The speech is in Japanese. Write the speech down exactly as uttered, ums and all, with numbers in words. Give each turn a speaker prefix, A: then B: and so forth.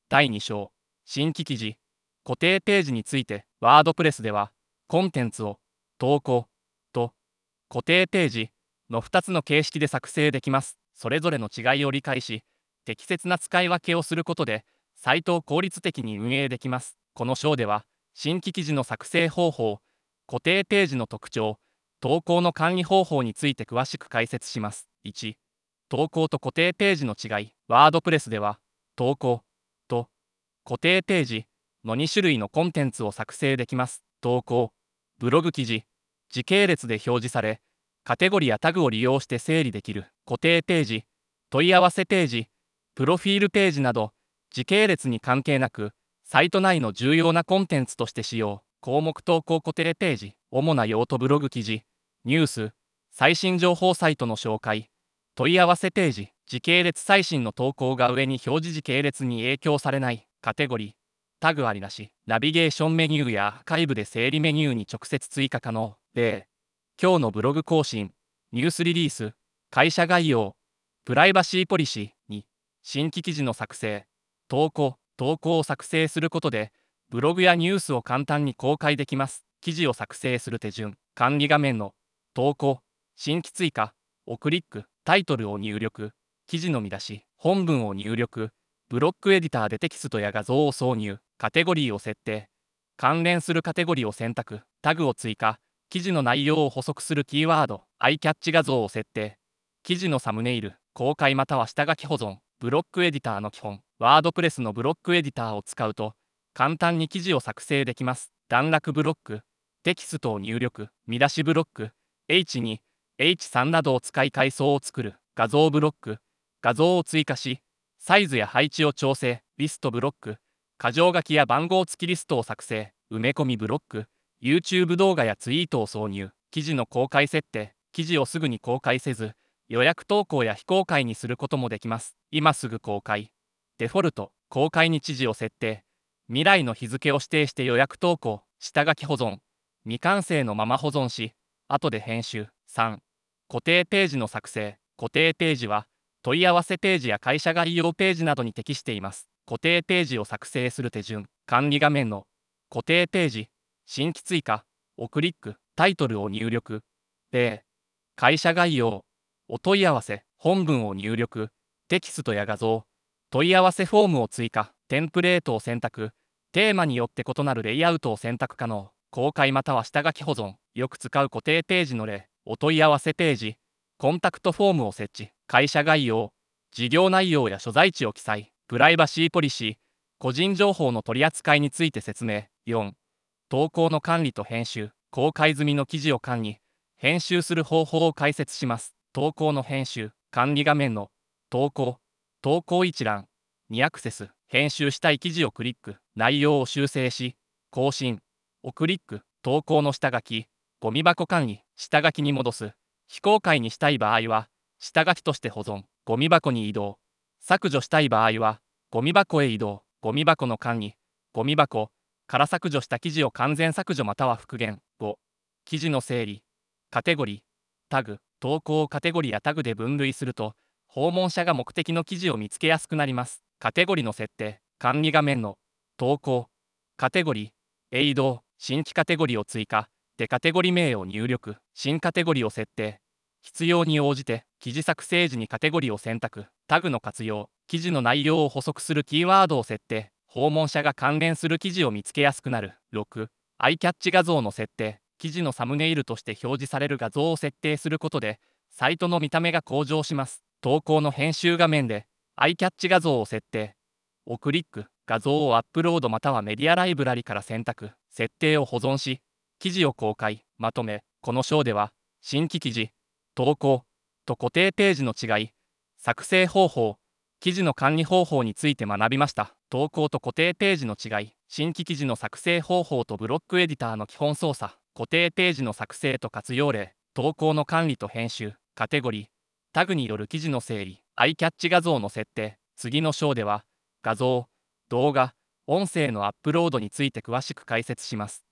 A: だいに章、新規記事、固定ページについて、ワードプレスでは、コンテンツを、投稿と固定ページのふたつの形式で作成できます。それぞれの違いを理解し、適切な使い分けをすることで、サイトを効率的に運営できます。この章では、新規記事の作成方法、固定ページの特徴、投稿の管理方法について詳しく解説します。いち、投稿と固定ページの違い。ワードプレスでは、投稿と固定ページのに種類のコンテンツを作成できます。投稿、ブログ記事、時系列で表示され、カテゴリーやタグを利用して整理できる。固定ページ、問い合わせページ、プロフィールページなど、時系列に関係なく、サイト内の重要なコンテンツとして使用。項目投稿固定ページ、主な用途ブログ記事、ニュース、最新情報サイトの紹介、問い合わせページ、時系列最新の投稿が上に表示時系列に影響されない。カテゴリー、タグありなし、ナビゲーションメニューやアーカイブで整理メニューに直接追加可能。例、今日のブログ更新、ニュースリリース、会社概要、プライバシーポリシーに、新規記事の作成、投稿、投稿を作成することで、ブログやニュースを簡単に公開できます。記事を作成する手順、管理画面の投稿、新規追加をクリック、タイトルを入力、記事の見出し、本文を入力、ブロックエディターでテキストや画像を挿入、カテゴリーを設定、関連するカテゴリーを選択、タグを追加、記事の内容を補足するキーワード、アイキャッチ画像を設定、記事のサムネイル、公開または下書き保存、ブロックエディターの基本、ワードプレスのブロックエディターを使うと、簡単に記事を作成できます。段落ブロック、テキストを入力、見出しブロック、エイチに、エイチさん などを使い階層を作る、画像ブロック、画像を追加し、サイズや配置を調整、リストブロック、箇条書きや番号付きリストを作成、埋め込みブロック、YouTube 動画やツイートを挿入、記事の公開設定、記事をすぐに公開せず、予約投稿や非公開にすることもできます。今すぐ公開、デフォルト、公開日時を設定、未来の日付を指定して予約投稿、下書き保存、未完成のまま保存し、後で編集。さん、固定ページの作成。固定ページは、問い合わせページや会社概要ページなどに適しています。固定ページを作成する手順、管理画面の固定ページ、新規追加をクリック、タイトルを入力、例、会社概要、お問い合わせ、本文を入力、テキストや画像、問い合わせフォームを追加、テンプレートを選択、テーマによって異なるレイアウトを選択可能、公開または下書き保存、よく使う固定ページの例、お問い合わせページ、コンタクトフォームを設置、会社概要、事業内容や所在地を記載、プライバシーポリシー、個人情報の取り扱いについて説明。よん、投稿の管理と編集、公開済みの記事を管理、編集する方法を解説します。投稿の編集、管理画面の投稿、投稿一覧にアクセス、編集したい記事をクリック、内容を修正し、更新をクリック、投稿の下書き、ゴミ箱管理、下書きに戻す、非公開にしたい場合は、下書きとして保存、ゴミ箱に移動、削除したい場合は、ゴミ箱へ移動、ゴミ箱の管理、ゴミ箱から削除した記事を完全削除または復元。ご、記事の整理、カテゴリー、タグ、投稿をカテゴリーやタグで分類すると、訪問者が目的の記事を見つけやすくなります。カテゴリーの設定、管理画面の投稿、カテゴリーへ移動、新規カテゴリーを追加、でカテゴリー名を入力、新カテゴリーを設定、必要に応じて記事作成時にカテゴリーを選択、タグの活用、記事の内容を補足するキーワードを設定、訪問者が関連する記事を見つけやすくなる。ろく、アイキャッチ画像の設定、記事のサムネイルとして表示される画像を設定することで、サイトの見た目が向上します。投稿の編集画面で、アイキャッチ画像を設定をクリック、画像をアップロードまたはメディアライブラリから選択、設定を保存し、記事を公開、まとめ。この章では、新規記事、投稿と固定ページの違い、作成方法、記事の管理方法について学びました。投稿と固定ページの違い、新規記事の作成方法とブロックエディターの基本操作、固定ページの作成と活用例、投稿の管理と編集、カテゴリー、タグによる記事の整理、アイキャッチ画像の設定。次の章では、画像、動画、音声のアップロードについて詳しく解説します。